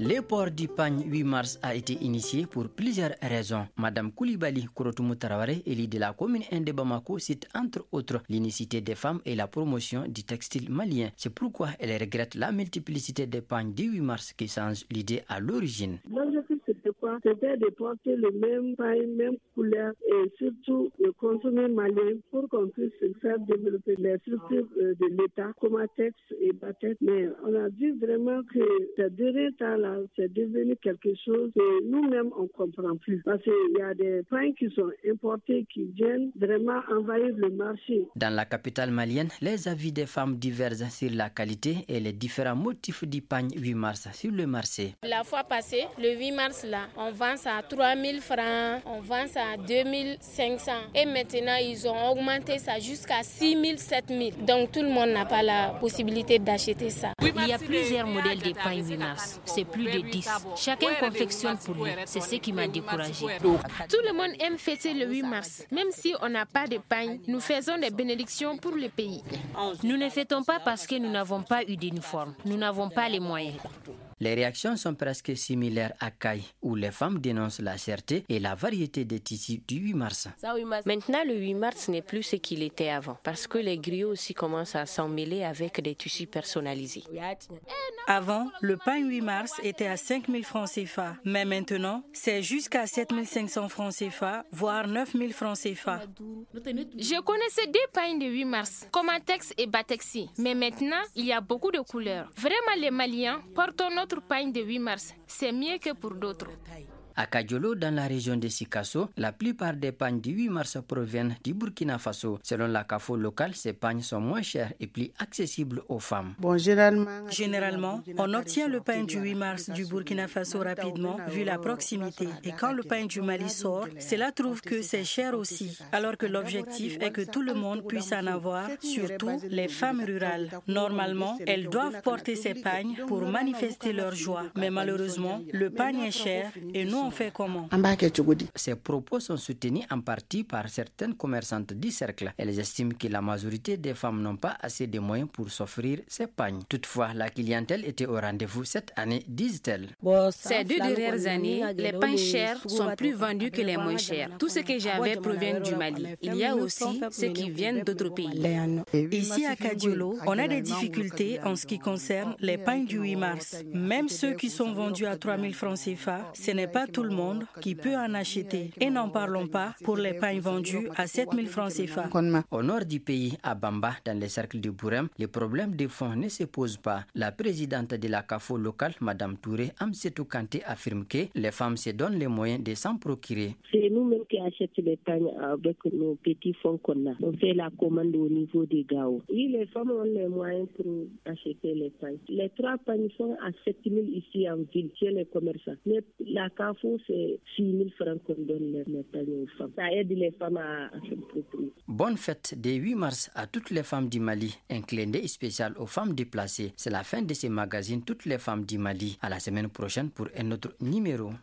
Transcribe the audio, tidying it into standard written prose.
Le port du pagne 8 mars a été initié pour plusieurs raisons. Madame Koulibaly Kouroutoumou Traoré, élue de la commune de Bamako, cite entre autres l'unicité des femmes et la promotion du textile malien. C'est pourquoi elle regrette la multiplicité des pagnes du 8 mars qui change l'idée à l'origine. L'objectif c'était quoi? C'était de porter le même pagne, même couleur et surtout de consommer malien pour qu'on puisse faire développer les structures de l'État, Comatex et Batex. Mais on a dit vraiment que ces derniers temps-là, c'est devenu quelque chose que nous-mêmes on ne comprend plus. Parce qu'il y a des pagnes qui sont importés, qui viennent vraiment envahir le marché. Dans la capitale malienne, les avis des femmes divergent sur la qualité et les différents motifs du pagne 8 mars sur le marché. La fois passée, le 8 mars, là, on vend ça à 3 000 francs, on vend ça à 2 500. Et maintenant, ils ont augmenté ça jusqu'à 6 000, 7 000. Donc tout le monde n'a pas la possibilité d'acheter ça. Il y a plusieurs modèles de pagne 8 mars. C'est plus de 10. Chacun confectionne pour lui. C'est ce qui m'a découragée. Tout le monde aime fêter le 8 mars. Même si on n'a pas de pagne, nous faisons des bénédictions pour le pays. Nous ne fêtons pas parce que nous n'avons pas eu d'uniforme. Nous n'avons pas les moyens. Les réactions sont presque similaires à Caille, où les femmes dénoncent la cherté et la variété des tissus du 8 mars. Maintenant, le 8 mars n'est plus ce qu'il était avant, parce que les griots aussi commencent à s'en mêler avec des tissus personnalisés. Avant, le pagne 8 mars était à 5 000 francs CFA, mais maintenant, c'est jusqu'à 7 500 francs CFA, voire 9 000 francs CFA. Je connaissais des pagnes de 8 mars, Comatex et Batexi, mais maintenant, il y a beaucoup de couleurs. Vraiment, les Maliens portent notre pagne de 8 mars. C'est mieux que pour d'autres. À Kadiolo, dans la région de Sikasso, la plupart des pagnes du 8 mars proviennent du Burkina Faso. Selon la CAFO locale, ces pagnes sont moins chères et plus accessibles aux femmes. Généralement, on obtient le pagne du 8 mars du Burkina Faso rapidement, vu la proximité. Et quand le pagne du Mali sort, cela trouve que c'est cher aussi. Alors que l'objectif est que tout le monde puisse en avoir, surtout les femmes rurales. Normalement, elles doivent porter ces pagnes pour manifester leur joie. Mais malheureusement, le pagne est cher et nous, on fait comment? Ces propos sont soutenus en partie par certaines commerçantes du cercle. Elles estiment que la majorité des femmes n'ont pas assez de moyens pour s'offrir ces pagnes. Toutefois, la clientèle était au rendez-vous cette année, disent-elles. Ces 2 dernières années, les pagnes chers sont plus vendus que les moins chers. Tout ce que j'avais provient du Mali. Il y a aussi ceux qui viennent d'autres pays. Ici à Kadiolo, on a des difficultés en ce qui concerne les pagnes du 8 mars. Même ceux qui sont vendus à 3 000 francs CFA, ce n'est pas tout le monde qui peut en acheter. Et n'en parlons pas pour les pagnes vendus à 7 000 francs CFA. Au nord du pays, à Bamba, dans les cercles de Bourem, le problème des fonds ne se pose pas. La présidente de la CAFO locale, Madame Touré Amsetou Kanté, affirme que les femmes se donnent les moyens de s'en procurer. C'est nous-mêmes qui achetons les pagnes avec nos petits fonds qu'on a. On fait la commande au niveau des GAO. Oui, les femmes ont les moyens pour acheter les pagnes. Les 3 pagnes sont à 7 000 ici en ville, chez les commerçants. Mais la CAFO, c'est 6 000 francs qu'on donne les pagnes aux femmes. Ça aide les femmes à se procurer. Bonne fête des 8 mars à toutes les femmes du Mali. Un clin d'œil spécial aux femmes déplacées. C'est la fin de ce magazine Toutes les femmes du Mali. À la semaine prochaine pour un autre numéro.